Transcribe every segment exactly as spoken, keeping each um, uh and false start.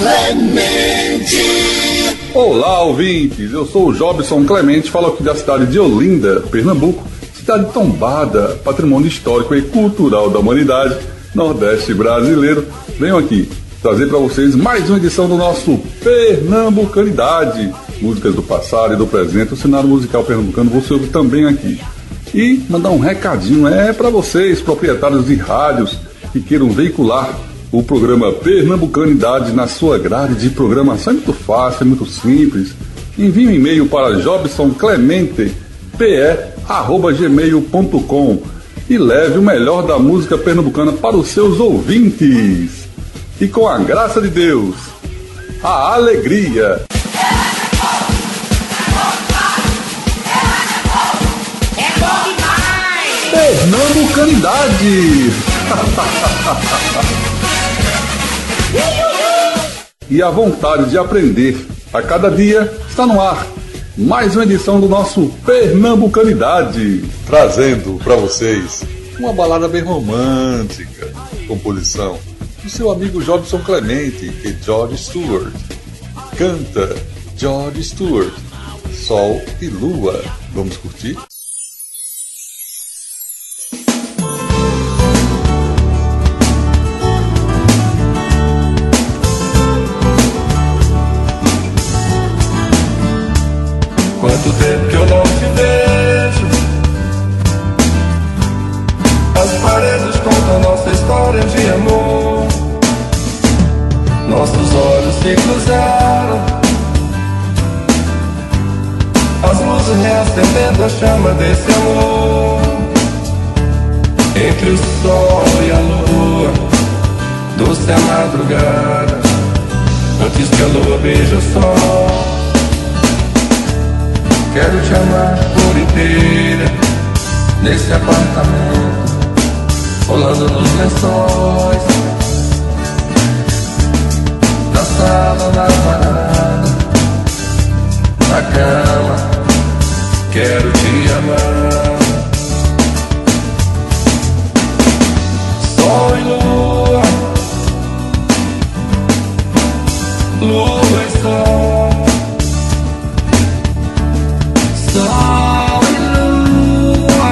Clemente. Olá, ouvintes, eu sou o Jobson Clemente, falo aqui da cidade de Olinda, Pernambuco, cidade tombada, patrimônio histórico e cultural da humanidade, Nordeste brasileiro. Venho aqui trazer para vocês mais uma edição do nosso Pernambucanidade, músicas do passado e do presente, o cenário musical pernambucano você ouve também aqui. E mandar um recadinho é para vocês, proprietários de rádios que queiram veicular o programa Pernambucanidade na sua grade de programação. É muito fácil, é muito simples. Envie um e-mail para jobsonclemente p e arroba gmail ponto com e leve o melhor da música pernambucana para os seus ouvintes. E com a graça de Deus, a alegria. Pernambucanidade. E a vontade de aprender a cada dia está no ar. Mais uma edição do nosso Pernambucanidade, trazendo para vocês uma balada bem romântica, composição do seu amigo Jobson Clemente e George Stewart. Canta George Stewart, Sol e Lua. Vamos curtir? Quanto tempo que eu não te vejo. As paredes contam nossa história de amor. Nossos olhos se cruzaram. As luzes reacendendo a chama desse amor. Entre o sol e a lua, doce a madrugada, antes que a lua beije o sol. Quero te amar por inteira, nesse apartamento, rolando nos lençóis, na sala, na varanda, na cama. Quero te amar. Sol e lua, lua e sol. Sol e lua,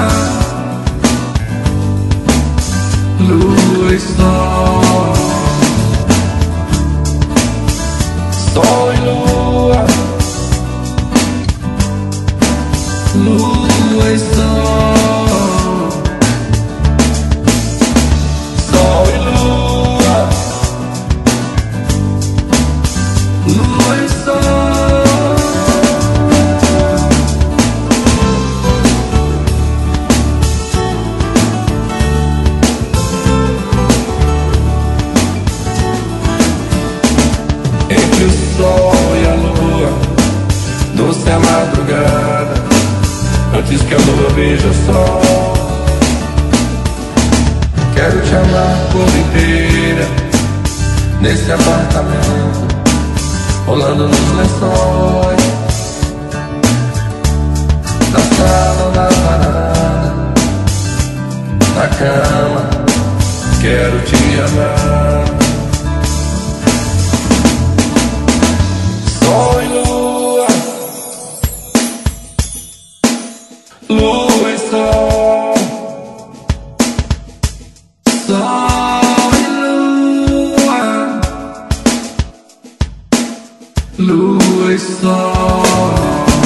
lua e sol. Sol e lua, lua e sol. Sol e lua, lua e sol. Entre o sol e a lua, doce a madrugada, antes que a lua beije o sol. Quero te amar por inteira, nesse apartamento, rolando nos lençóis, na sala, na varanda, na cama. Quero te amar. Sol e lua, lua e sol. Sol e lua, lua e sol.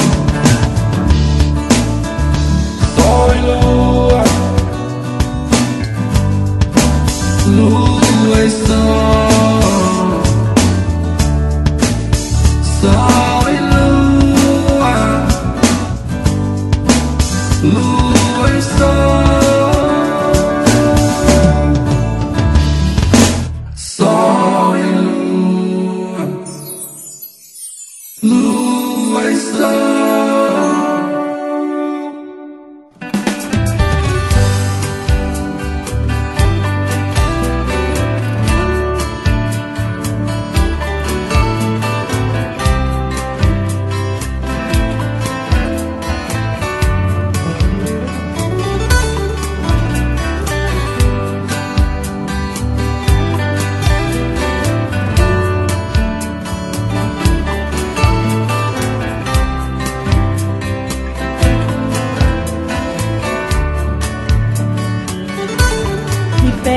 Sol e lua, lua e sol. Sol e lua, lua e sol. Sol e lua, lua e sol.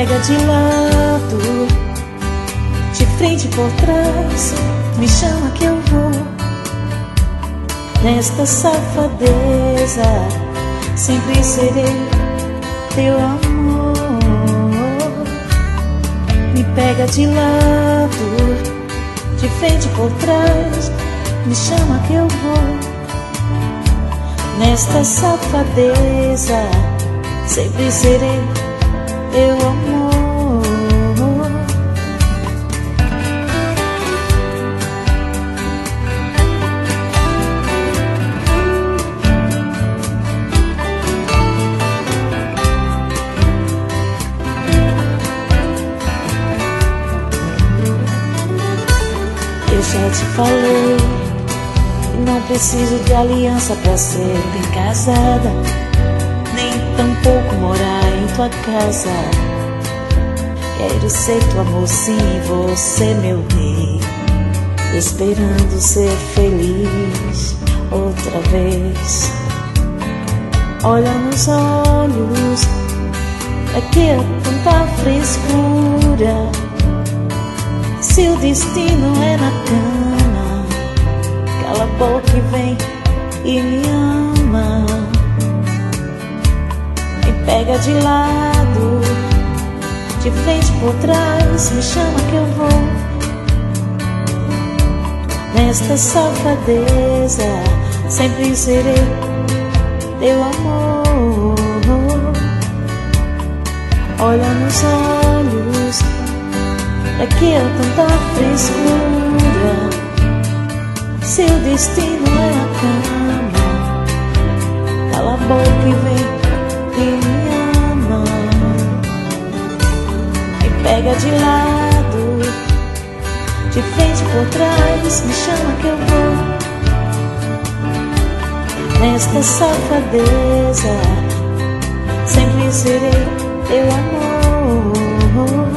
pega de lado, de frente por trás, me chama que eu vou. Nesta safadeza, sempre serei teu amor. Me pega de lado, de frente por trás, me chama que eu vou. Nesta safadeza, sempre serei teu amor. Eu já te falei, não preciso de aliança pra ser bem casada, nem tampouco morar em tua casa. Quero ser tua mocinha, você meu rei, esperando ser feliz outra vez. Olha nos olhos, aqui é tanta frescura. Se o destino é na cama, cala a boca e vem e me ama. Me pega de lado, de frente por trás, me chama que eu vou. Nesta safadeza, sempre serei teu amor. Olha nos olhos, aqui é tanta frescura. Se o destino é a cama, cala a boca e vem e me ama. Me pega de lado, de frente por trás, me chama que eu vou. Nesta safadeza, sempre serei teu amor.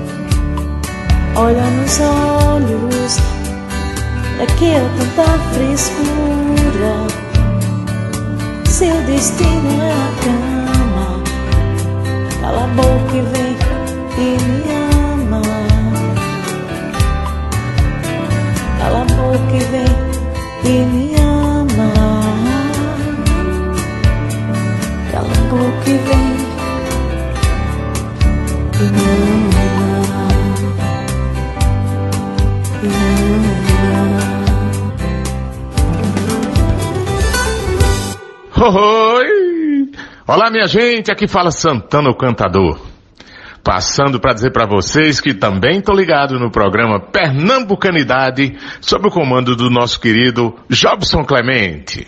Olha nos olhos, aqui é tanta frescura. Se o destino é a cama, cala a boca e vem e me ama. Cala a boca e vem e me ama. Cala a boca e vem e me ama. Oi! Olá, minha gente, aqui fala Santana o Cantador, passando para dizer para vocês que também tô ligado no programa Pernambucanidade, sob o comando do nosso querido Jobson Clemente.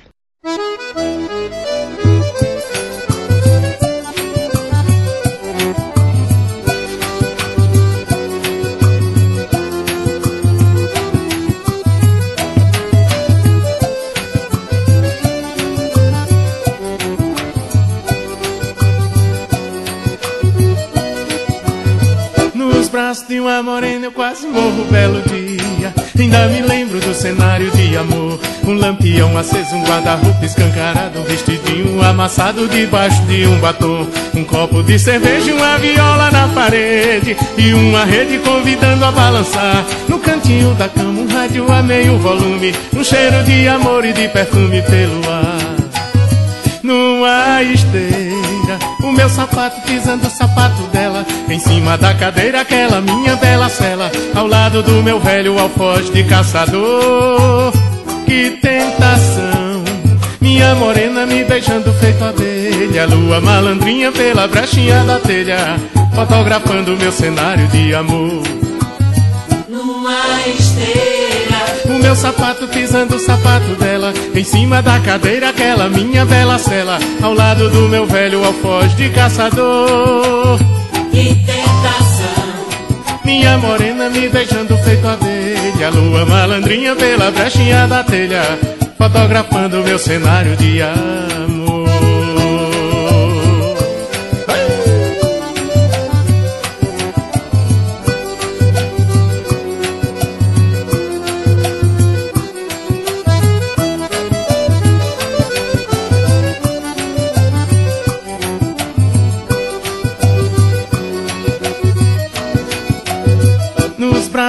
De uma morena eu quase morro belo dia. Ainda me lembro do cenário de amor. Um lampião aceso, um guarda-roupa escancarado, um vestidinho amassado debaixo de um batom. Um copo de cerveja e uma viola na parede, e uma rede convidando a balançar. No cantinho da cama um rádio a meio volume, um cheiro de amor e de perfume pelo ar. Numa esteira, o meu sapato pisando o sapato dela, em cima da cadeira aquela minha bela cela, ao lado do meu velho alfoz de caçador. Que tentação, minha morena me beijando feito abelha, lua malandrinha pela brechinha da telha, fotografando meu cenário de amor. Numa esteira, o meu sapato pisando o sapato dela, em cima da cadeira aquela minha bela cela, ao lado do meu velho alfoz de caçador. Que tentação, minha morena me beijando feito abelha, lua malandrinha pela brechinha da telha, fotografando meu cenário de amor.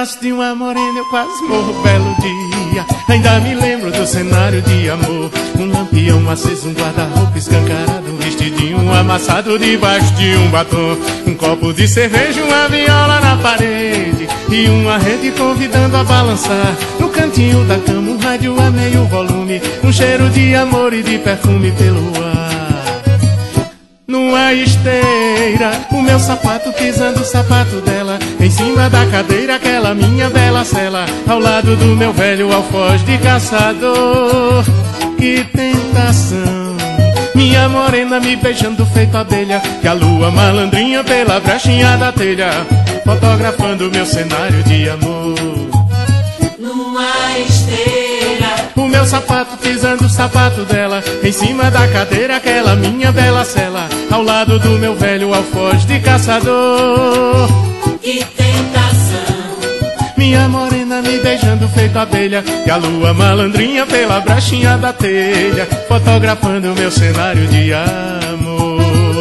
braço de uma morena eu quase morro belo dia. Ainda me lembro do cenário de amor. Um lampião aceso, um guarda-roupa escancarado, um vestidinho amassado debaixo de um batom. Um copo de cerveja, uma viola na parede e uma rede convidando a balançar. No cantinho da cama um rádio a meio volume, um cheiro de amor e de perfume pelo ar. Numa esteira, o meu sapato pisando o sapato dela, em cima da cadeira aquela minha bela cela, ao lado do meu velho alfoz de caçador. Que tentação, minha morena me beijando feito abelha, que a lua malandrinha pela brechinha da telha, fotografando meu cenário de amor. Numa esteira, o meu sapato pisando o sapato dela, em cima da cadeira aquela minha bela cela, ao lado do meu velho alfoz de caçador. que tentação, Minha morena me beijando feito abelha, que a lua malandrinha pela brechinha da telha, fotografando meu cenário de amor.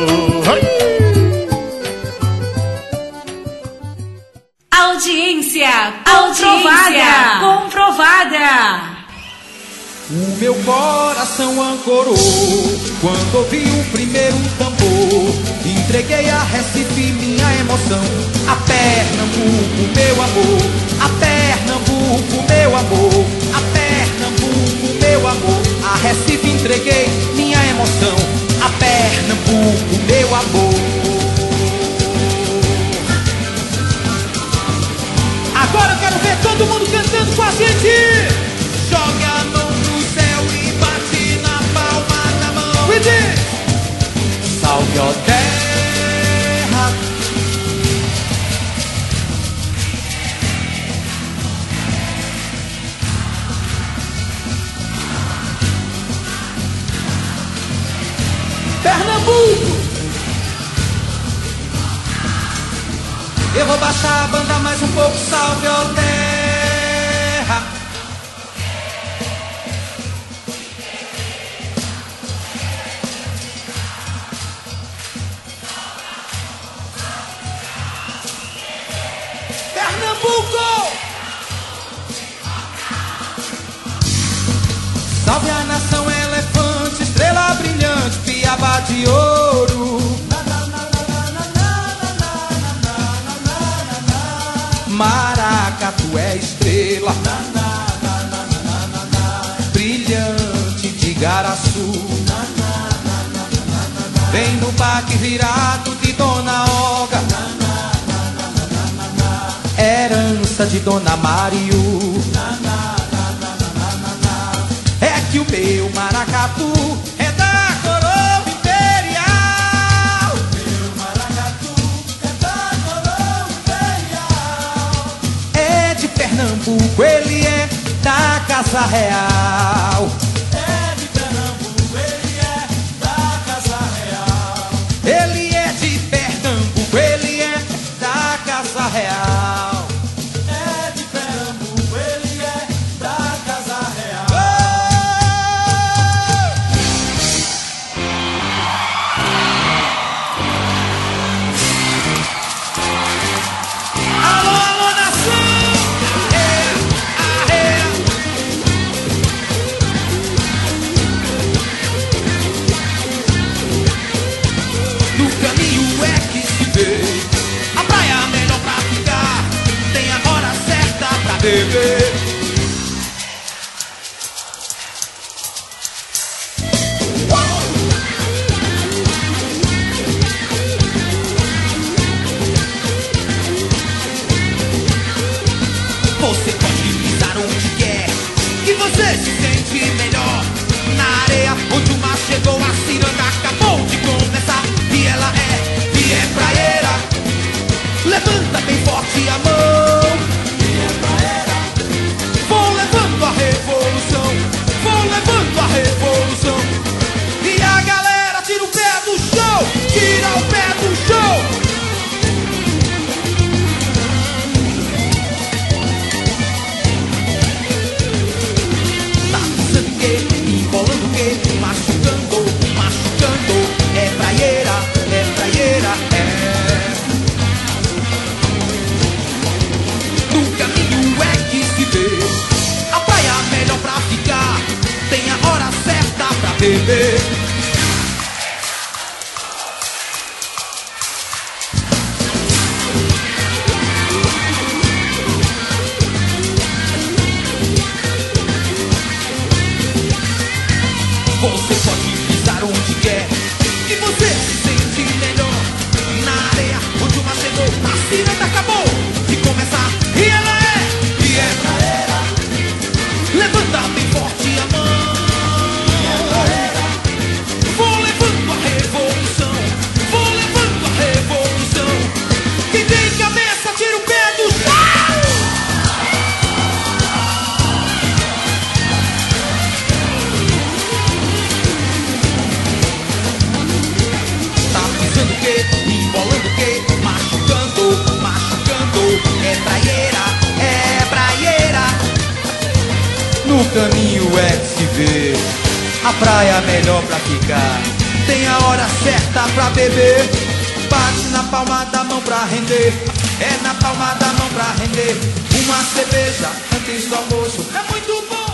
audiência, audiência comprovada. O meu coração ancorou quando ouvi o primeiro tambor. Entreguei a Recife minha emoção, a Pernambuco meu amor, a Pernambuco meu amor, a Pernambuco meu amor. A Recife entreguei minha emoção, a Pernambuco meu amor. Agora eu quero ver todo mundo cantando com a gente. Joga a mão no céu e bate na palma da mão e diz: salve, ó terra. Pernambuco. Eu vou baixar a banda mais um pouco, salve, ó terra. Pernambuco! Salve a nação elefante, estrela brilhante, piaba de ouro. Maracatu é estrela brilhante de Garaçu. Vem no parque virado de Dona Olga, herança de Dona Mário. É que o meu maracatu é da coroa imperial. Meu maracatu é da coroa imperial. É de Pernambuco, ele é da Casa Real. É de Pernambuco, ele é da Casa Real. Ele é de Pernambuco, ele é da Casa Real. A praia é melhor pra ficar, tem a hora certa pra beber. Você pode pisar onde quer, que você se sente melhor. Na areia onde o mar chegou, a ciranda acabou de começar. E ela é, e é praieira. Levanta bem forte a mão. E é praieira. Vou levando a revolução, vou levando a revolução. E a galera tira o pé do chão, tira o pé do chão. Tá fazendo o quê? Embolando o quê? Machucando, machucando. rever. Você pode pisar onde quer e você se sente melhor. Na areia onde o mar chegou, a ciranda acabou e começa e ela é, e é pra era. Levanta bem forte a mão. Vou levando a revolução, vou levando a revolução. Quem tem cabeça tira o pé do chão. Tá pensando o quê? Embolando o quê? Machucando, machucando. É praieira, é praieira. No caminho é que se vê a praia melhor pra ficar. Tem a hora certa pra beber. Bate na palma da mão pra render. É na palma da mão pra render. Uma cerveja antes do almoço é muito bom.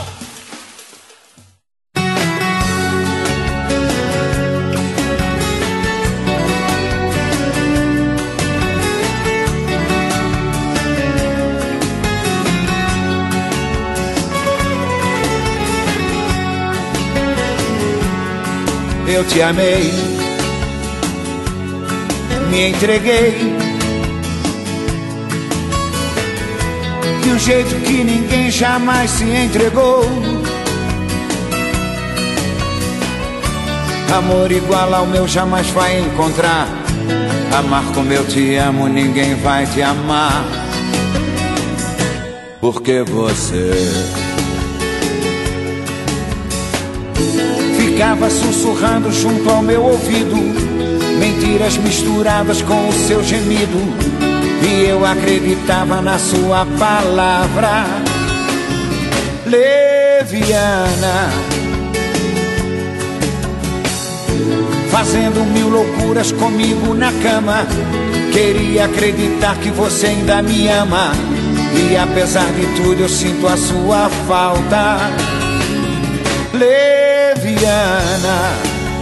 Eu te amei, me entreguei de um jeito que ninguém jamais se entregou. Amor igual ao meu jamais vai encontrar. Amar como eu te amo, ninguém vai te amar. Porque você ficava sussurrando junto ao meu ouvido, mentiras misturadas com o seu gemido, e eu acreditava na sua palavra leviana, fazendo mil loucuras comigo na cama. Queria acreditar que você ainda me ama, e apesar de tudo eu sinto a sua falta leviana.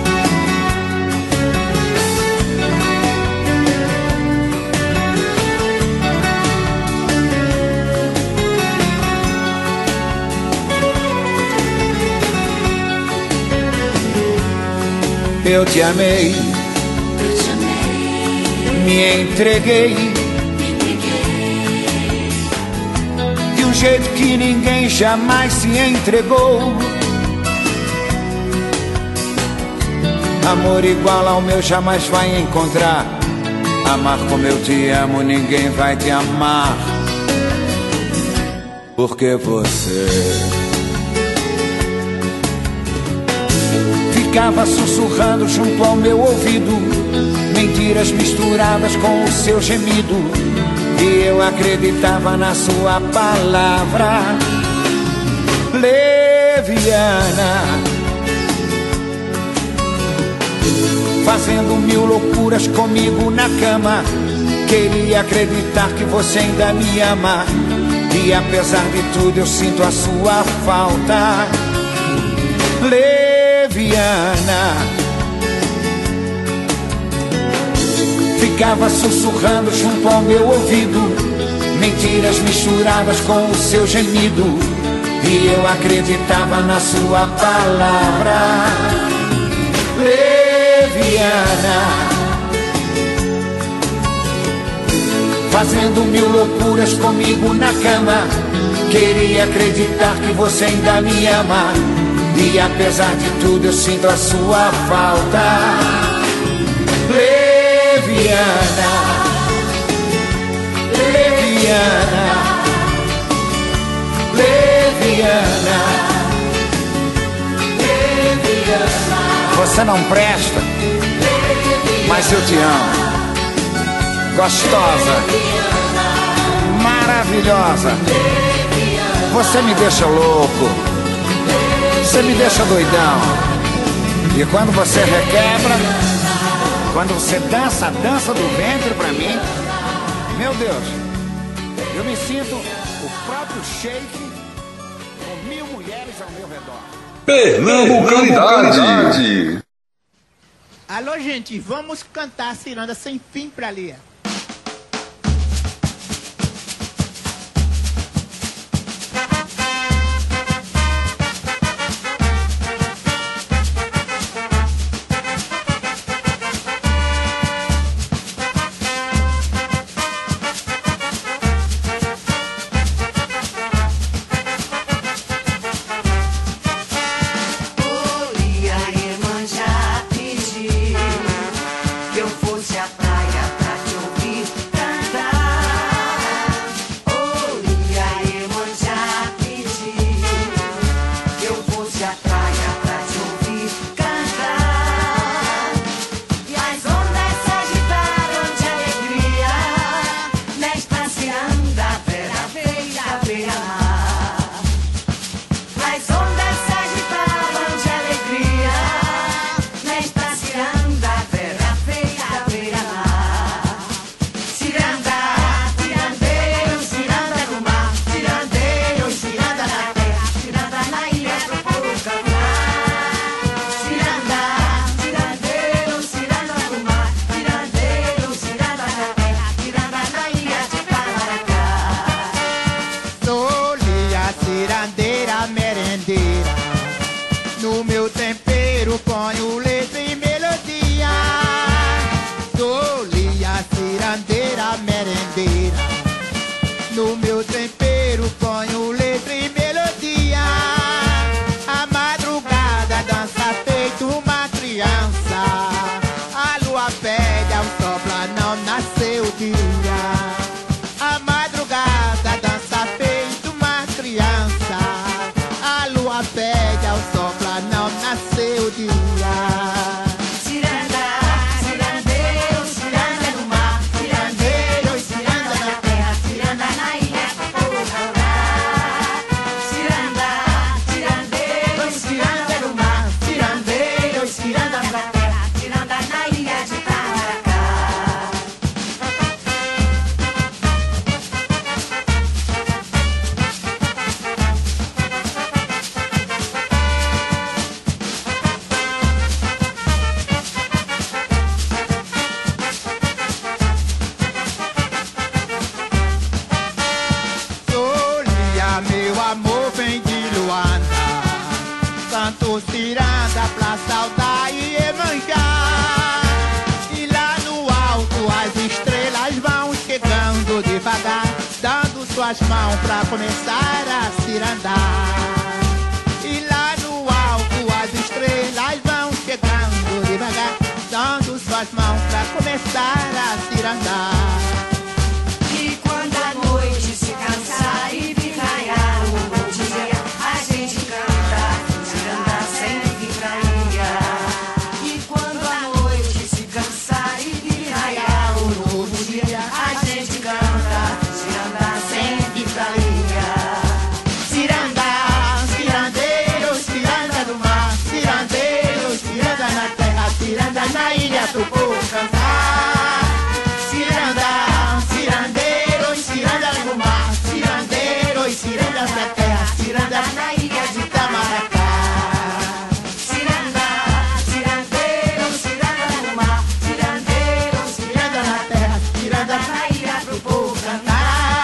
Eu te amei, me entreguei de um jeito que ninguém jamais se entregou. Amor igual ao meu jamais vai encontrar. Amar como eu te amo, ninguém vai te amar. Porque você ficava sussurrando junto ao meu ouvido, mentiras misturadas com o seu gemido, e eu acreditava na sua palavra leviana, fazendo mil loucuras comigo na cama. Queria acreditar que você ainda me ama, e apesar de tudo eu sinto a sua falta leviana. Ficava sussurrando junto ao meu ouvido, mentiras misturadas com o seu gemido, e eu acreditava na sua palavra leviana, fazendo mil loucuras comigo na cama. Queria acreditar que você ainda me ama, e apesar de tudo eu sinto a sua falta leviana, leviana, leviana, leviana. Você não presta, mas eu te amo. Gostosa, maravilhosa, você me deixa louco, você me deixa doidão. E quando você requebra, quando você dança a dança do ventre pra mim, meu Deus, eu me sinto o próprio Sheik com mil mulheres ao meu redor. Pernambucanidade. Alô, gente, vamos cantar Ciranda Sem Fim pra Lia. Suas mãos pra começar a cirandar. E lá no alto as estrelas vão chegando devagar, dando suas mãos pra começar a cirandar. E quando a noite se cansar e vir raiar o novo dia, a gente canta ciranda sem vibraria. E quando a noite se cansar e vir raiar o novo dia, a gente canta ciranda sem ciranda, cirandeiro, ciranda do mar, cirandeiro, ciranda na terra, ciranda na ilha do povo cantar. Ciranda, cirandeiro, ciranda do mar, cirandeiro, ciranda na terra, ciranda na ilha de Itamaracá. Ciranda, cirandeiro, ciranda do mar, cirandeiro, ciranda na terra, ciranda na ilha do povo cantar.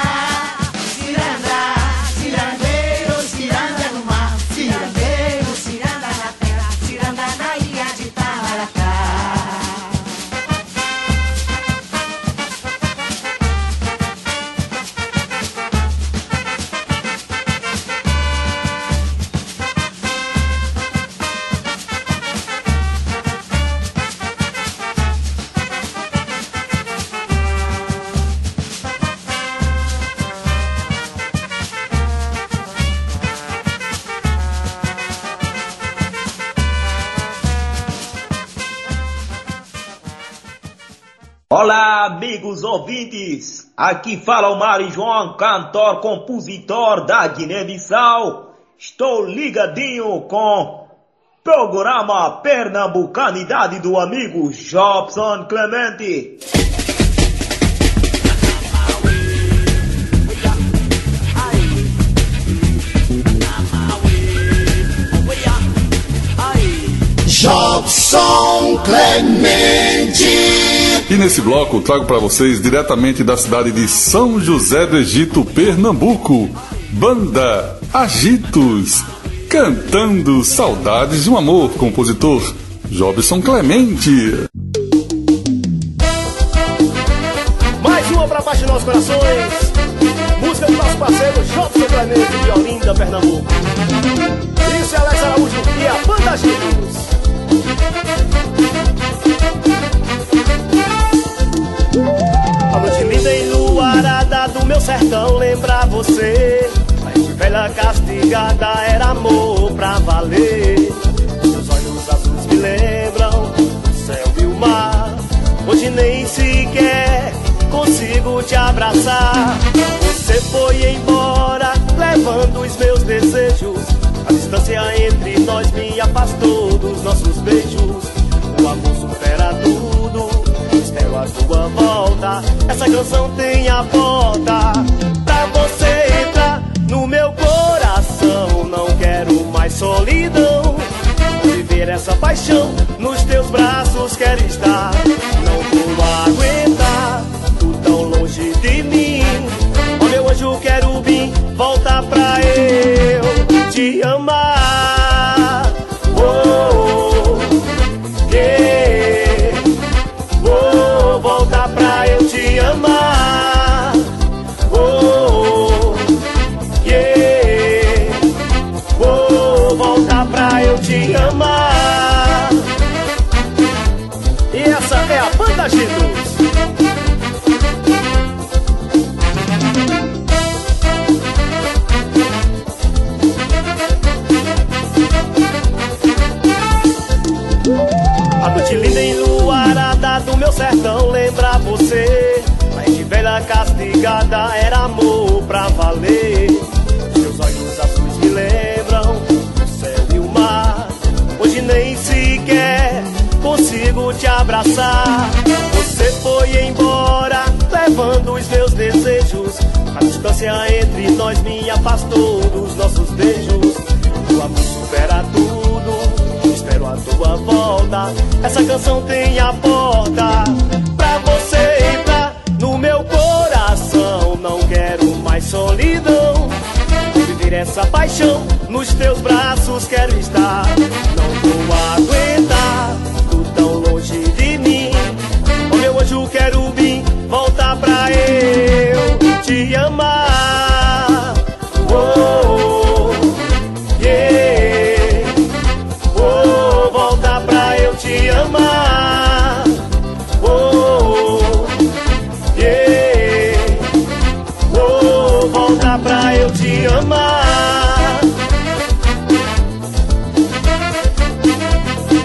Olá, amigos ouvintes, aqui fala o Mário João, cantor, compositor da Guiné-Bissau. Estou ligadinho com programa Pernambucanidade do amigo Jobson Clemente. Jobson Clemente. E nesse bloco trago para vocês diretamente da cidade de São José do Egito, Pernambuco, banda Agitos, cantando Saudades de um Amor, compositor Jobson Clemente. Mais uma para apaixonar os corações, música do nosso parceiro Jobson Clemente de Olinda, Pernambuco. Isso é Alex Araújo e a banda Agitos. A noite linda enluarada do meu sertão lembra você. A gente velha castigada era amor pra valer. Seus olhos azuis me lembram o céu e o mar. Hoje nem sequer consigo te abraçar. Você foi embora levando os meus desejos. A distância entre nós me afastou dos nossos beijos. O amor supera tudo, espero a tua volta. Essa canção tem a volta pra você entrar no meu coração. Não quero mais solidão, viver essa paixão. Nos teus braços quero estar. Não vou aguentar tu tão longe de mim. Ó meu anjo querubim, volta pra eu te amar. Oh, yeah. Oh, volta pra eu te amar. Oh, yeah. Oh, volta pra eu te amar. E essa é a banda Agitos. A noite linda enluarada do meu sertão lembra você. A gente velha castigada era amor pra valer. Seus olhos azuis me lembram o céu e o mar. Hoje nem sequer consigo te abraçar. Você foi embora levando os meus desejos. A distância entre nós me afastou dos nossos beijos. O amor supera tudo, espero a tua volta. Essa canção tem a porta pra você entrar no meu coração. Não quero mais solidão, viver essa paixão. Nos teus braços quero estar. Não vou aguentar tu tão longe de mim. Ó meu anjo querubim, volta pra eu te amar. Oh, yeah. Oh, volta pra eu te amar. Oh, yeah. Oh, volta pra eu te amar.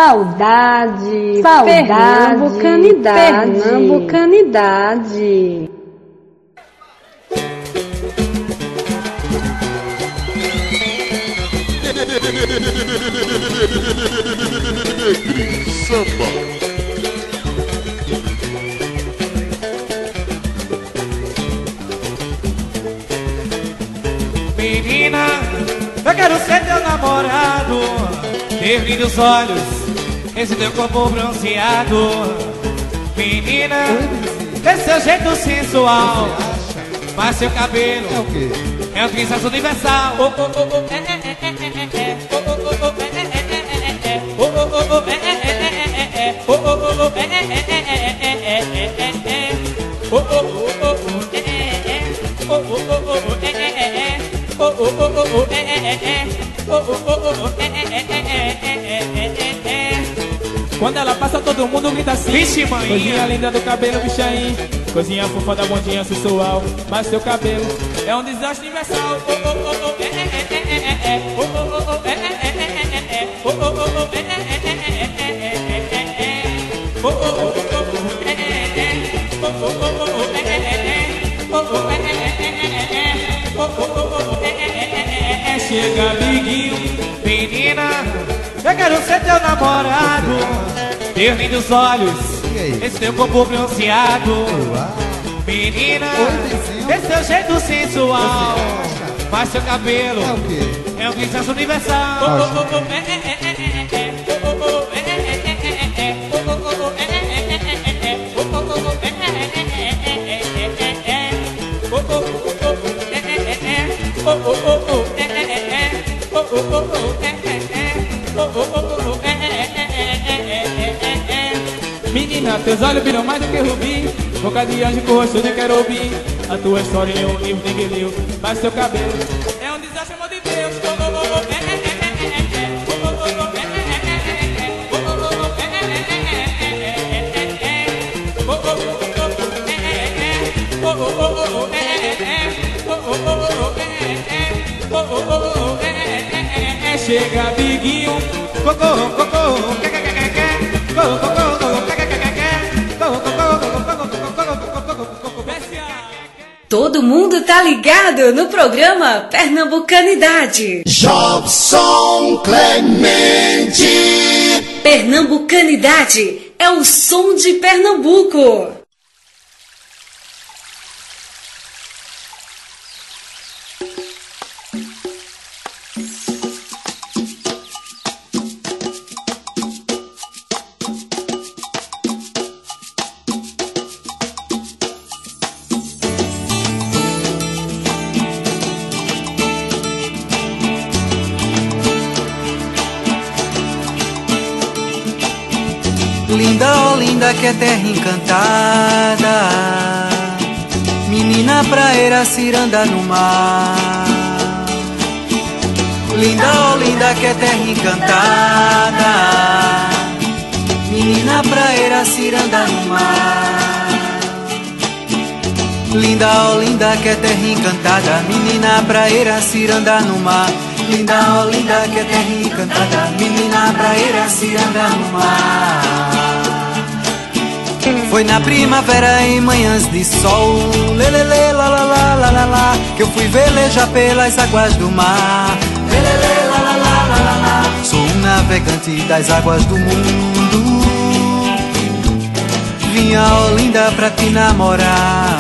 Saudade, saudade, pernambucanidade, pernambucanidade. Samba. Menina, eu quero ser teu namorado, ter brilho nos olhos, esse teu corpo bronzeado. Menina, esse seu jeito sensual, mas seu cabelo é o quê? É um trizaço universal. Oh, oh, oh, oh, é, é, é, é, é, é. Oh, oh, oh, oh, é, é, é, é, é. Oh, oh, oh, oh, é, é, é, é, é. Oh, oh, oh, oh, é, é, é, é, é, é. Oh, oh, oh, oh, é, é, é. Oh, oh, oh, oh, é, é, é. Oh, oh, oh, oh, é, é, é. Oh, oh, oh, oh, é, é, é. Quando ela passa, todo mundo grita assim. Vixe, mãe. Coisinha linda do cabelo, bichain. Coisinha fofa da bondinha sensual. Mas seu cabelo é um desastre universal. Oh, oh, oh, oh, é, é, é, é, é. Oh, oh, oh, oh, é, é, é, é, é. Oh, oh, oh, oh, é, é, é, é, é. Oh, oh, oh, oh, é, é, é. Oh, oh, oh, oh, é, é, é. Oh, oh, é, é, é, é. Oh, oh, oh, oh, é, é, é, é. Chega, amiguinho, menina, eu quero ser teu namorado, ter lindos olhos, esse teu corpo bronzeado. Menina, esse seu jeito sensual, mas seu cabelo é um grisaço universal. Oh, oh, oh, oh, é, é, é, é, é. Oh, oh, oh, é, é, é, é, é. Oh, oh, oh, é, é, é, é, é. Oh, oh, oh, é, é, é, é, é. Oh, oh, oh, é, é, é, é. Oh, oh, oh, é, é, é, é. Oh, oh, oh, é, é, é. Oh, oh, oh, é, é, é. Menina, teus olhos viram mais do que rubi, boca de anjo com rosto de querubim. A tua história é um livro, ninguém leu, mas seu cabelo é um desastre, amor de Deus. Oh, oh, oh, é, é, é, é, é. Oh, oh, oh, é, é, é, é, é. Oh, oh, oh, é, é, é, é, é. Oh, oh, oh, é, é, é. Oh, oh, oh, é, é, é. Oh, oh, oh, é, é, é. Oh, oh, oh, é, é, é. Chega, amiguinho, cocô, cocô, que, que, que, que, que. Cocô, cocô, que, que, que, que, que. Cocô, cocô, todo mundo tá ligado no programa Pernambucanidade. Jobson Clemente. Pernambucanidade é o som de Pernambuco. Linda, oh linda, que é terra encantada, menina praeira, ciranda no mar. Linda, oh linda, que é terra encantada, menina praeira, ciranda no mar. Linda, oh linda, que é terra encantada, menina praeira, ciranda no mar. Linda, oh linda, que é terra encantada, menina praeira, ciranda no mar. Foi na primavera em manhãs de sol, lelele, la la la la la la, que eu fui velejar pelas águas do mar. Lelele, la la la la la la. Sou um navegante das águas do mundo, vinha, ó linda, pra te namorar.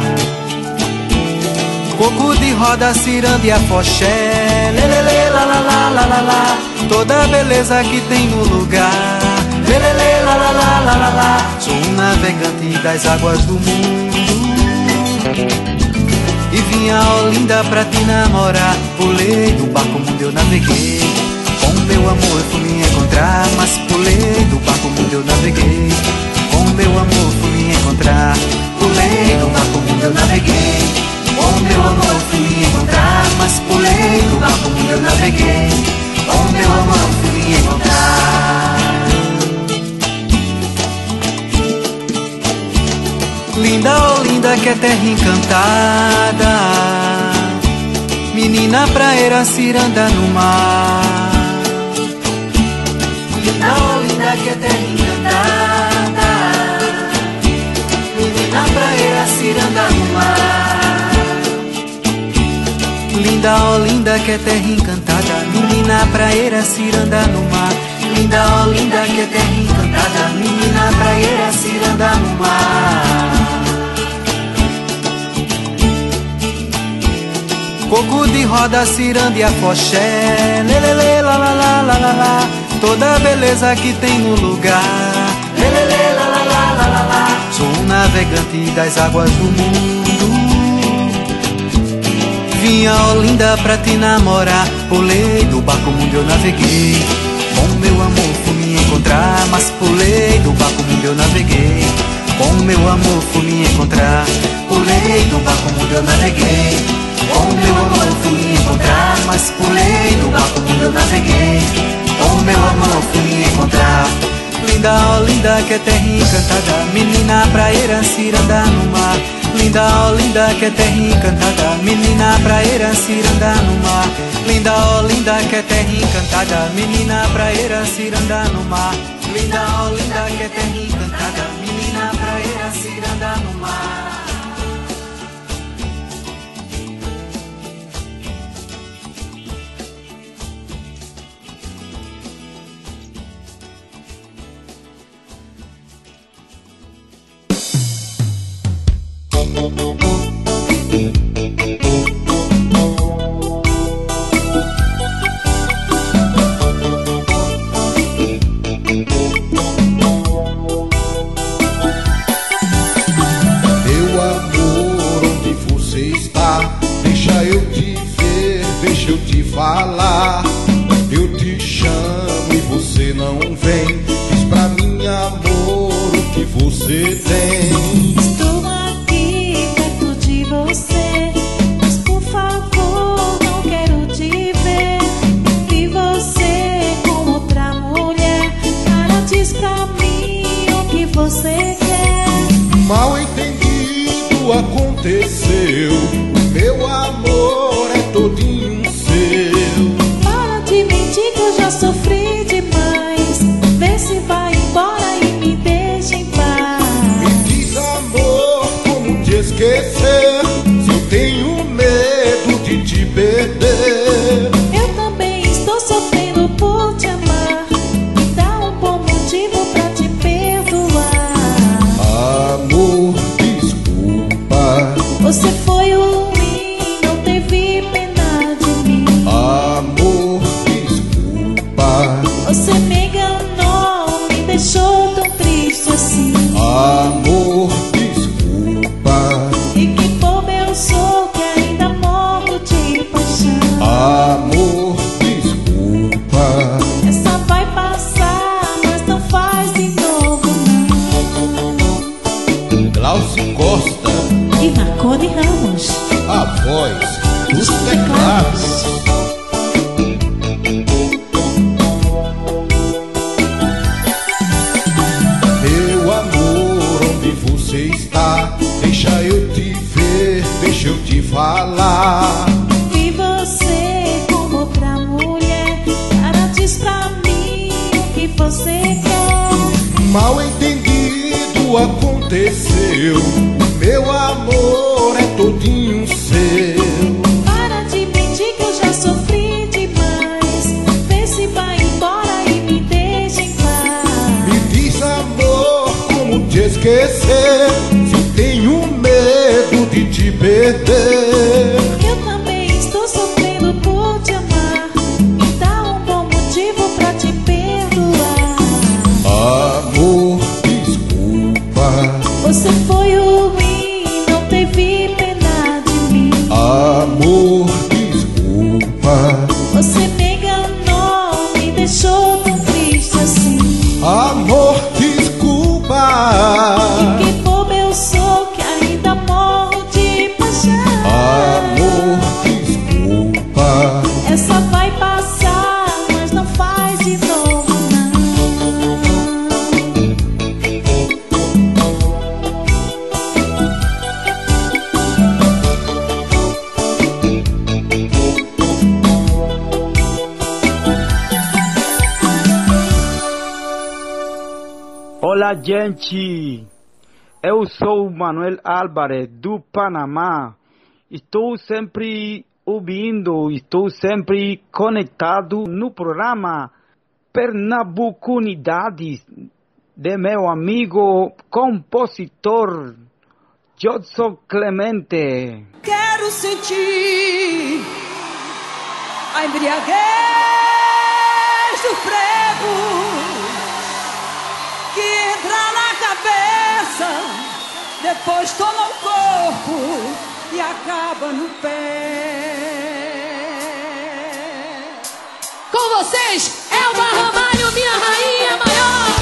Coco de roda, ciranda e afoxé, lelele, la la la la la la, toda a beleza que tem no lugar. Lelele, la la la la la la. Sou um navegante das águas do mundo, e vinha, ó linda, pra te namorar. Pulei do barco onde eu naveguei, com meu amor fui me encontrar. Mas pulei do barco onde eu naveguei, com meu amor fui me encontrar. Pulei do barco onde eu naveguei, com meu amor fui me encontrar. Mas pulei do barco onde eu naveguei, com meu amor fui me encontrar. Linda, oh linda, que é terra encantada, menina praeira, ciranda no mar. Linda, oh linda, é terra encantada, menina praeira, ciranda no mar. Linda, ó linda, que é terra encantada, menina praeira, ciranda no mar. Linda, ó linda, que é terra encantada, menina praeira, ciranda no mar. Coco de roda, ciranda e afoxé, lelele, la la la la la la, toda beleza que tem no lugar, lelele, la la la la la la. Sou um navegante das águas do mundo, vim a Olinda pra te namorar, pulei do barco mundo eu naveguei, com meu amor fui me encontrar, mas pulei do barco mundo eu naveguei, com meu amor fui me encontrar, pulei do barco mundo eu naveguei, com meu amor fui me encontrar, mas pulei do barco mundo eu naveguei, com meu amor fui me encontrar. Linda, ó linda, que é terra encantada, menina praeira, ciranda no mar. Linda, ó linda, que é terra encantada, menina praeira, ciranda no mar. Linda, ó linda, que é terra encantada, menina praeira, ciranda no mar. Linda, ó linda, que é terra encantada, menina praeira, ciranda no mar. Meu amor, onde você está? Deixa eu te ver, deixa eu te falar. Eu te chamo e você não vem. Diz pra mim, amor, o que você tem. Estou aqui perto de você, mas por favor não quero te ver. Vi você com outra mulher, cara, diz pra mim o que você quer. Mal entendido aconteceu, meu amor é todinho seu. Para de mentir que eu já sofri demais, vê se vai embora e me deixa em paz. Me diz, amor, como te esquecer, se eu tenho medo de te perder. Eu também estou sofrendo por te amar, me dá um bom motivo pra te perdoar. Amor, desculpa. Você foi ruim, não teve pena de mim. Amor, desculpa. Você me enganou, me deixou tão triste assim. Amor, desculpa. E que bobo eu sou, que ainda morro de paixão. Amor, desculpa. Essa vai passar, mas não faz de novo não. Glaucio Costa, E Marconi Ramos, a voz dos teclados. Meu amor, onde você está? Deixa eu te ver, deixa eu te falar. vi você com outra mulher, cara, diz pra mim o que você quer. Mal entendido aconteceu, meu amor é todinho seu. Para de mentir que eu já sofri demais, vê se vai embora e me deixa em paz. Me diz, amor, como te esquecer, se eu tenho medo de te perder. Eu também estou sofrendo por te amar, me dá um bom motivo pra te perdoar. Amor, desculpa. Você foi ruim, não teve pena de mim. Amor, desculpa. Você me enganou, me deixou tão triste assim. Amor, desculpa. E que bobo eu sou, que ainda morro de paixão. Amor, desculpa. Essa vai passar, mas não faz de novo não. Olá, gente. Eu sou Manuel Álvarez, do Panamá. Estou sempre ouvindo, estou sempre conectado no programa Pernambucanidades de meu amigo compositor Jobson Clemente. Quero sentir a embriaguez do frevo que entra na cabeça, depois toma o corpo e acaba no pé. Com vocês, Elba Ramalho, minha rainha maior.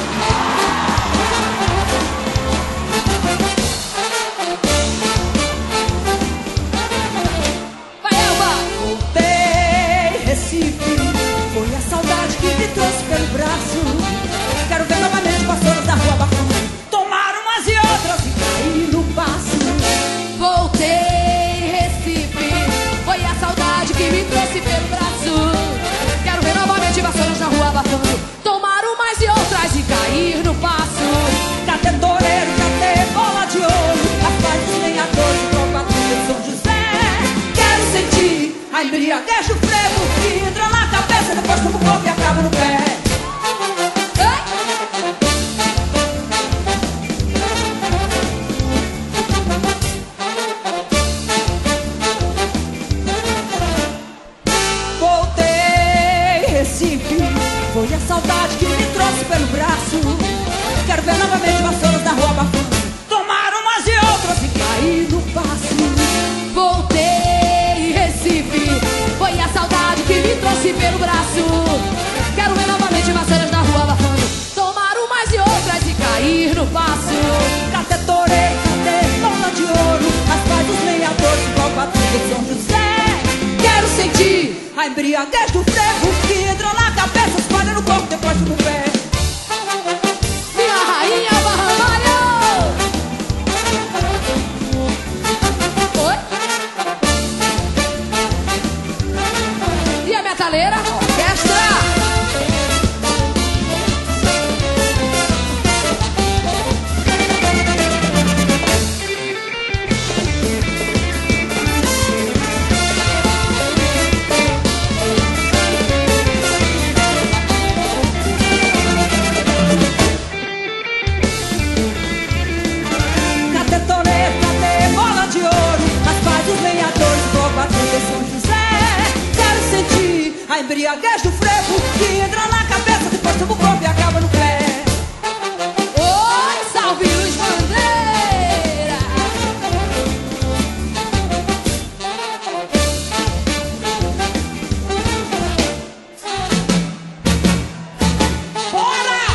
Vai, Elba! Voltei, Recife, foi a saudade que me trouxe pelo braço. Quero ver novamente vassouras da rua bafando, tomar umas e outras e cair no passo. Voltei, Recife, foi a saudade que me trouxe pelo braço. Quero ver novamente vassouras na rua abafando, tomar umas e outras e cair no passo. Cadê toureiro, cadê bola de ouro? Rapaz dos lenhadores, tropa de São José. Quero sentir a embriaguez do frevo que entra na cabeça, depois toma o corpo e acaba no pé. Foi a saudade que me trouxe pelo braço. Quero ver novamente vassouras da rua abafando, tomar umas e outras e cair no passo. Voltei, Recife, foi a saudade que me trouxe pelo braço. Quero ver novamente vassouras na rua abafando, tomar umas e outras e cair no passo. Cadê toureiro, cadê bola de ouro? As pais dos lenhadores, igual patrulha de São José. Quero sentir a embriaguez do frevo que entra na cabeça, espalha no corpo, depois no pé. Minha rainha Barramalho! Oi? E a metaleira? Orquestra! São José. Quero sentir a embriaguez do frevo que entra na cabeça, depois toma o corpo e acaba no pé. Oi, salve Luiz Bandeira! Bora!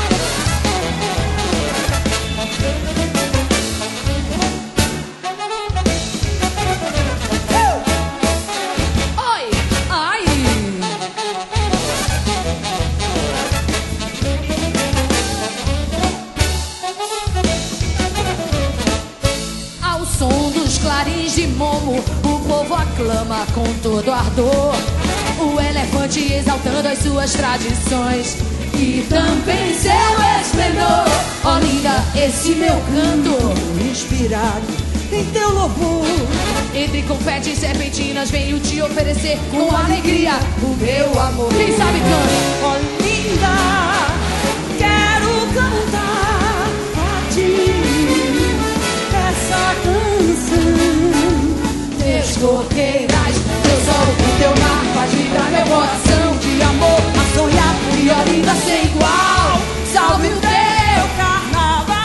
De momo, o povo aclama com todo ardor o elefante exaltando as suas tradições e também seu esplendor. Ó linda, esse meu canto inspirado em teu louvor. Entre confetes e serpentinas venho te oferecer com alegria o meu amor. Quem sabe canta? Ó linda, quero cantar a ti essa canção. Teus coqueirais, teu sol, o teu mar faz vibrar meu coração de amor a sonhar e ó linda sem igual. Salve o teu carnaval.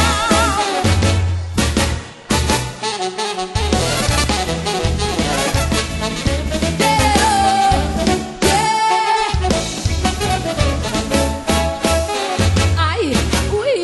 Ai, ui.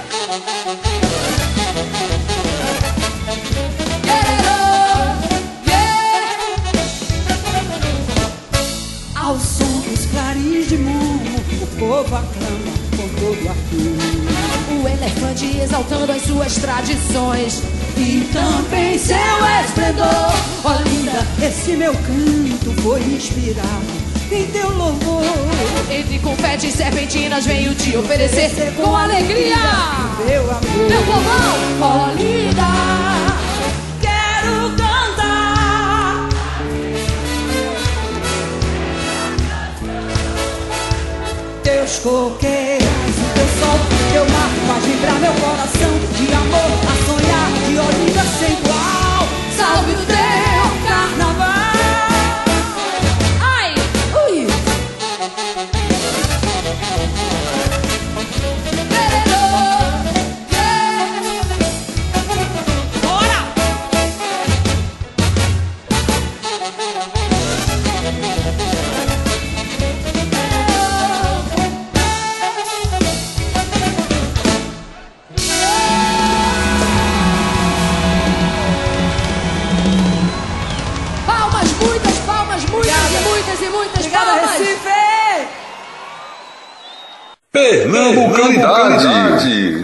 Ao som dos clarins de mumo, o povo aclama com todo ardor. O elefante exaltando as suas tradições e também seu esplendor. Ó linda, esse meu canto foi inspirado em teu louvor. Entre confete e serpentinas venho te oferecer com alegria. Meu amor, meu povão, ó linda, quero cantar. Teus coqueiros, o teu sol, teu mar faz vibrar meu coração. De amor a sonhar, de Olinda sem igual. Salve o teu carnaval. Ai, ui. Bora! Palmas, muitas palmas, muitas e muitas e muitas Obrigada, palmas. Recife! Pernambucanidade.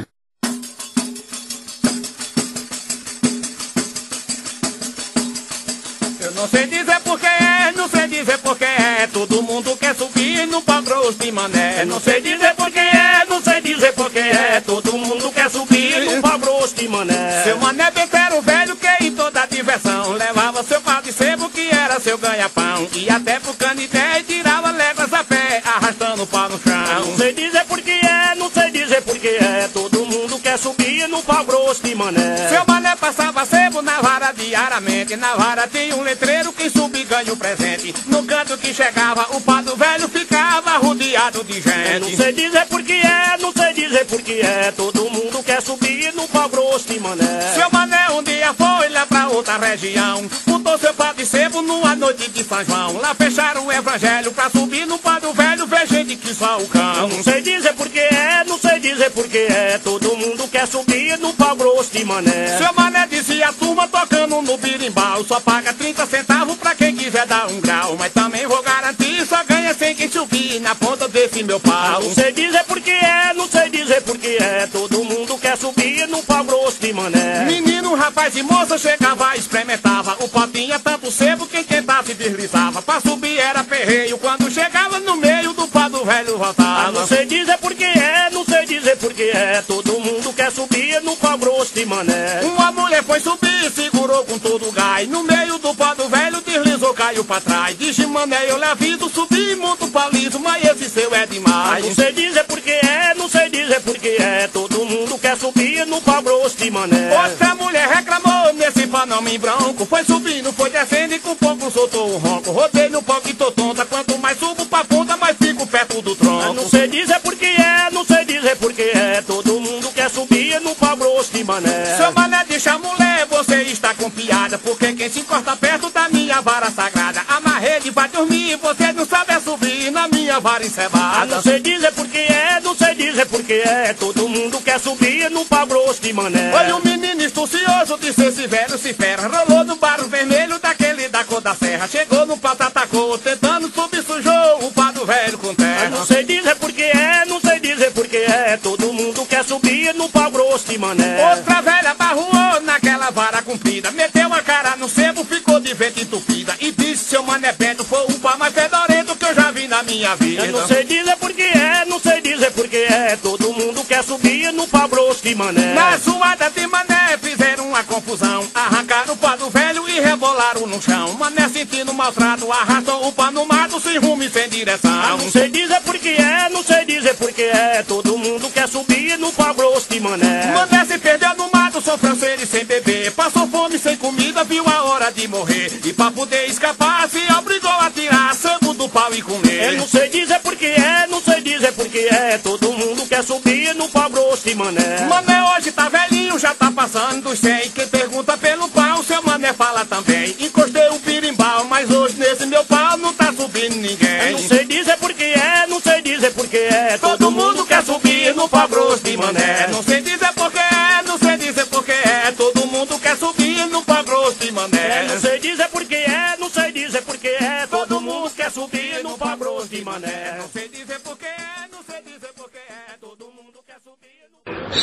Eu não sei dizer porquê é, não sei dizer porquê é. Todo mundo quer subir no pau grosso de mané. Não sei dizer porquê é, não sei dizer porquê é. Todo mundo quer subir no pau grosso de mané. Seu mané bem era o velho que em toda diversão levava seu pau de sebo que era seu ganha-pão. E até pro Canité e tirava léguas a pé, arrastando o pau no chão. Não sei dizer porquê é, não sei dizer porquê é. Todo mundo quer subir no pau grosso de mané. Seu mané passava sebo na vara diariamente. Na vara tinha um letreiro, quem subir ganha o presente. No canto que chegava, o pau do velho ficava rodeado de gente. Não sei dizer porquê é, não sei dizer porquê é. Todo mundo quer subir no pau grosso de mané. Seu mané um dia foi lá pra outra região, botou seu pau de sebo numa noite de São João. Lá fecharam o evangelho pra subir no pau do velho, ver gente que só o cão. Não sei dizer porquê é, não sei dizer porquê é. Todo mundo quer subir no pau grosso de mané. Seu mané dizia a turma tocando no birimbau, só paga trinta centavos pra quem quiser dar um grau. Mas também vou garantir, só ganha sem quem subir na ponta desse meu pau. Não sei dizer porquê é, não sei dizer porquê é. Todo mundo quer subir no pau grosso de mané. Menino, rapaz e moça chegava e experimentava. O pau tinha tanto sebo que quem tava se deslizava. Pra subir era perreio, quando chegava no meio do pau do velho voltava. Não sei dizer porquê é, não sei dizer porquê é. Todo mundo quer subir no pau grosso de mané. Uma mulher foi subir, segurou com todo o gás. No meio do pau do velho deslizou, caiu pra trás. Disse, mané, eu lhe aviso, subi muito pau liso, mas esse seu é demais. Não sei dizer porquê é, não sei dizer porquê é. Todo mundo quer subir no pau grosso de mané. Outra mulher reclamou, nesse pau não me bronco. Foi subindo, foi descendo e com pouco soltou um ronco. Rodei no pau que tô tonta, quanto mais subo pra ponta, mais fico perto do tronco. Não sei dizer porquê é, não sei dizer porquê é. Todo mundo quer subir no pau grosso de mané. Seu mané deixa a mulher, você está com piada, porque quem se encosta perto da minha vara sagrada, amarrei de vai dormir, você não sabe subir na minha vara encebada. Não sei dizer porquê é, não sei dizer porquê é. Todo mundo quer subir no pau grosso de mané. Olha o menino estucioso, disse esse velho se ferra. Rolou no barro vermelho daquele da cor da serra. Chegou no pau, atacou, tentando subir, sujou o pau do velho com terra. Não sei dizer porquê é, não sei dizer porquê é. Todo mundo quer subir no pau grosso de mané. Outra velha barruou naquela vara comprida, meteu a cara no sebo, ficou de vento entupida. E disse, seu mané Beto, foi o pau mais fedorento que eu já vi na minha vida. Eu não sei dizer porquê é, não sei dizer porquê é. Todo mundo quer subir no pau grosso de mané. Na suada de mané fizeram uma confusão, arrancaram o pau do velho e rebolaram no chão. Mané sentindo maltrato, arrastou o pau no mato, sem rumo e sem direção. Não sei dizer porquê é, não sei dizer porquê é. Todo mundo quer subir no pau grosso de mané. Mané se perdeu no mato, sofreu sede sem beber, passou fome sem comida, viu a hora de morrer. E pra poder escapar se obrigou a tirar sangue do pau e comer. Eu não sei dizer porquê é, não sei dizer porquê é. Todo mundo quer subir no pau grosso de mané. Mané hoje tá velhinho, já tá passando dos cem. Quem pergunta pelo pau, seu mané fala também. Encostei o pirimbau, mas hoje nesse meu pau não tá subindo ninguém. Eu não sei dizer porquê é, não sei dizer porquê é. Todo mundo quer subir no pau grosso de mané. Não sei dizer porquê é, não sei dizer porquê é. Todo mundo quer subir no pau grosso de mané. Não sei dizer porquê é, não sei dizer porquê é. Todo mundo quer subir no pau grosso de mané. Não sei dizer porquê é, não sei dizer porquê é. Todo mundo quer subir no...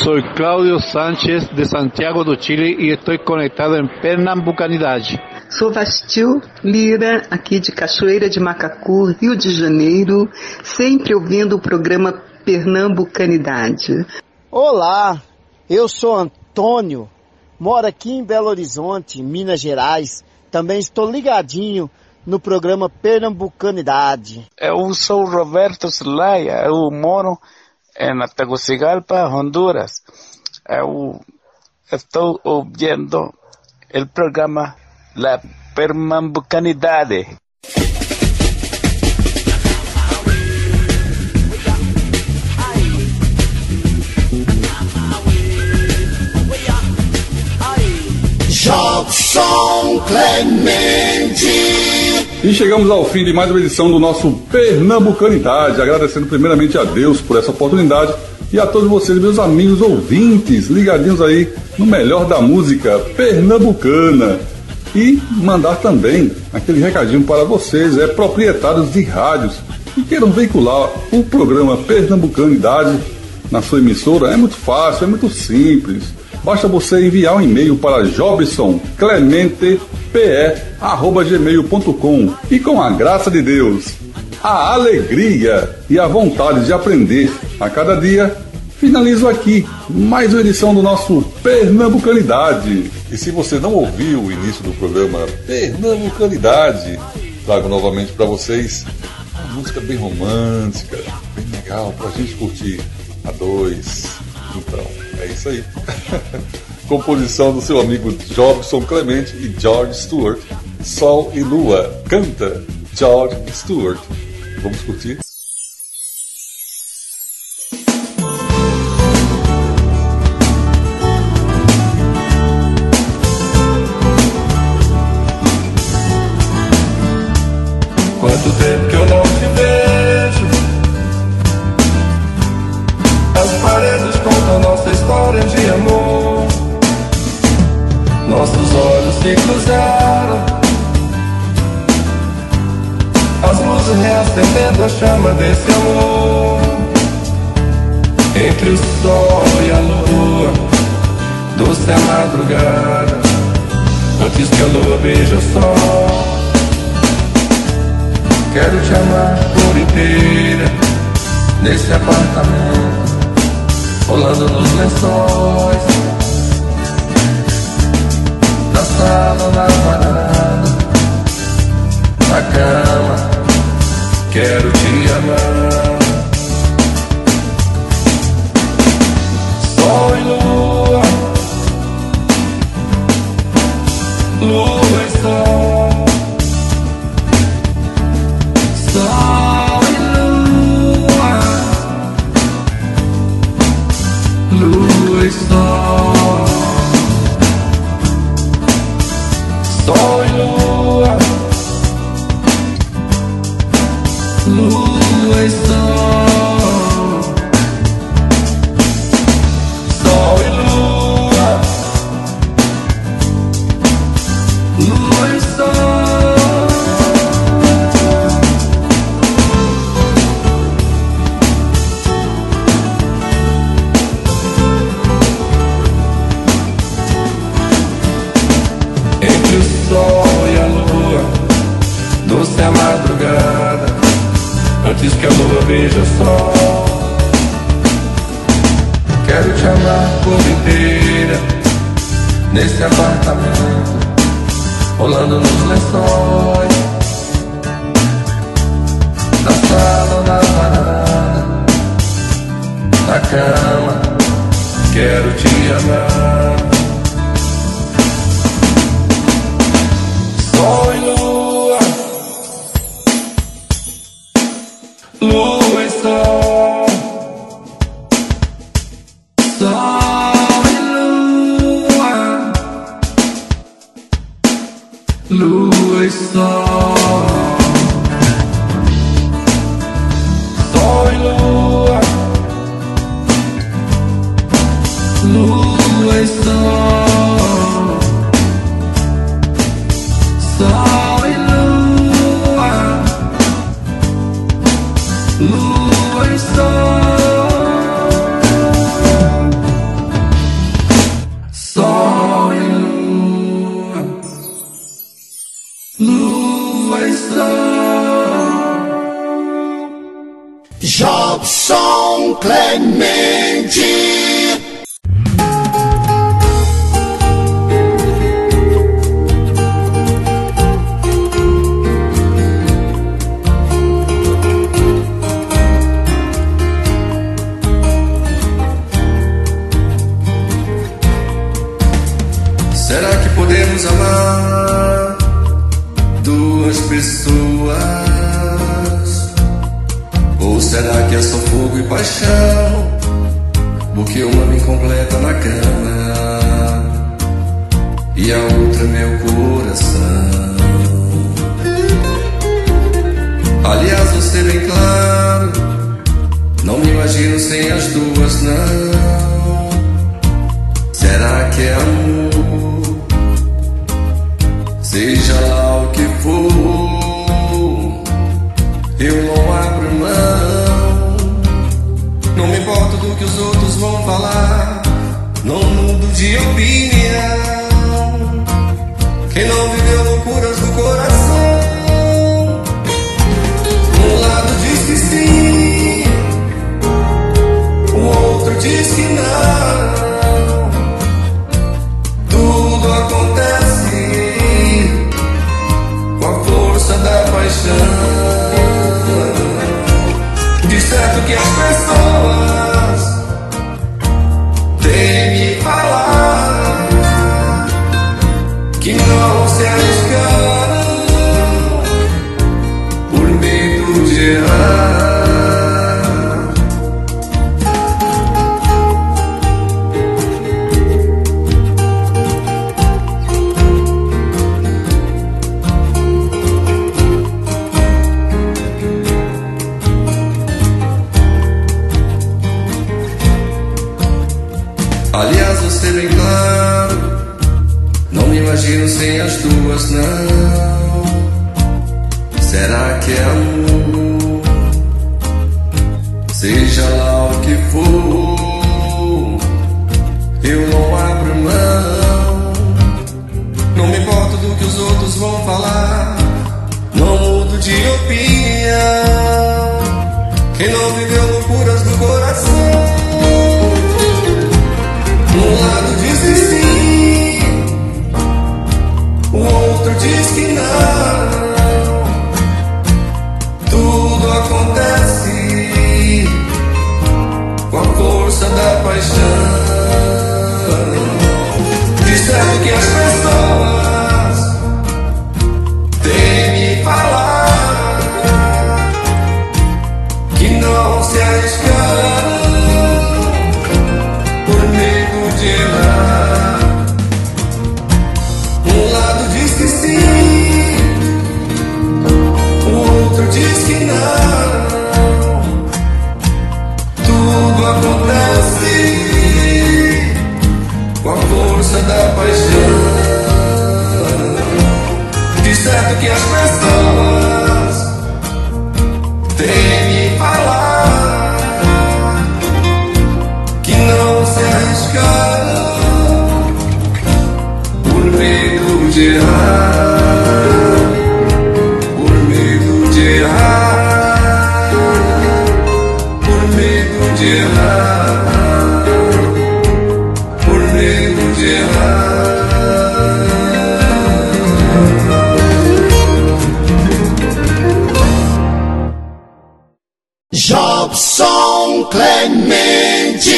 Soy Claudio Sánchez de Santiago do Chile e estou conectado em Pernambucanidade. Sou Vastil Lira, aqui de Cachoeira de Macacu, Rio de Janeiro, sempre ouvindo o programa Pernambucanidade. Olá, eu sou Antônio, moro aqui em Belo Horizonte, Minas Gerais. Também estou ligadinho no programa Pernambucanidade. Eu sou Roberto Zelaya, eu moro em Tegucigalpa, Honduras. Eu estou ouvindo o programa La Pernambucanidade. Jobson Clemente. E chegamos ao fim de mais uma edição do nosso Pernambucanidade, agradecendo primeiramente a Deus por essa oportunidade e a todos vocês, meus amigos ouvintes, ligadinhos aí no melhor da música pernambucana. E mandar também aquele recadinho para vocês, é proprietários de rádios que queiram veicular o programa Pernambucanidade na sua emissora. É muito fácil, é muito simples. Basta você enviar um e-mail para jobson clemente p e arroba gmail ponto com e com a graça de Deus, a alegria e a vontade de aprender a cada dia, finalizo aqui mais uma edição do nosso Pernambucanidade. E se você não ouviu o início do programa Pernambucanidade, trago novamente para vocês uma música bem romântica, bem legal, para a gente curtir a dois. Então, é isso aí. Composição do seu amigo Jobson Clemente e George Stewart, Sol e Lua. Canta George Stewart. Vamos curtir? Quanto tempo que eu não te vejo. As paredes contam nossa história de amor. Nossos olhos se cruzaram, as luzes reacendendo a chama desse amor. Entre o sol e a lua, doce a madrugada, antes que a lua beije o sol. Quero te amar por inteira, nesse apartamento, rolando nos lençóis, na sala, na varanda, na cama. Quero te amar. Sol e lua, lua e sol, sol e lua, lua e sol, sol e lua, lua e sol, sol e lua, lua e sol. Entre o sol e a lua, doce a madrugada, antes que a lua beije o sol. Quero te amar por inteira, nesse apartamento, rolando nos lençóis, na sala, na varanda, na cama. Quero te amar. Sol e lua, lua e sol, sol e lua, lua e sol, sol e lua, lua e sol, sol e lua, lua e sol. sol e lua, lua e sol. Jobson Clemente. Será que podemos amar duas pessoas? Ou será que é só fogo e paixão? Porque uma me completa na cama e a outra meu coração. Aliás, vou ser bem claro, não me imagino sem as duas, não. Será que é amor? Seja lá o que for, eu não abro mão. Não me importo do que os outros vão falar, não mudo de opinião. Quem não viveu loucuras do coração, um lado diz que sim, o outro diz que não. Tudo acontece com a força da paixão. De certo que as pessoas têm me falar que não se arriscaram por medo de errar. Aliás, vou ser bem claro, não me imagino sem as duas, não. Será que é amor? Seja lá o que for, eu não abro mão. Não me importo do que os outros vão falar, não mudo de opinião. Quem não viveu loucuras do coração, um lado diz que sim, o outro diz que não. Tudo acontece com a força da paixão. De certo que as pessoas têm me falar que não se arriscaram por medo de errar. Um lado diz que sim, o outro diz que não. Tudo acontece com a força da paixão. De certo que as pessoas têm me falar que não se arriscaram por medo de errar, por medo de errar, por medo de errar, por medo de errar. Jobson Clemente.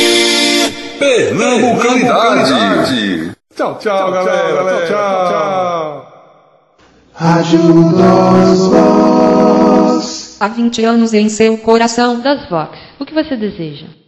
Pernambucanidade. Tchau, tchau, tchau, galera. Tchau, tchau, tchau. Rádio das Vox. Há vinte anos em seu coração das Vox. O que você deseja?